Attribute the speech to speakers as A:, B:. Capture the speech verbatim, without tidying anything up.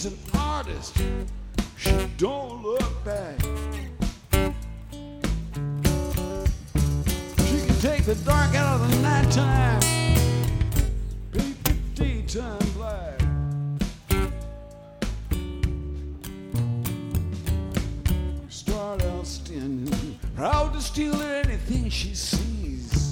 A: She's an artist. She don't look back. She can take the dark out of the nighttime, paint the daytime black. Start out standing, proud to steal anything she sees.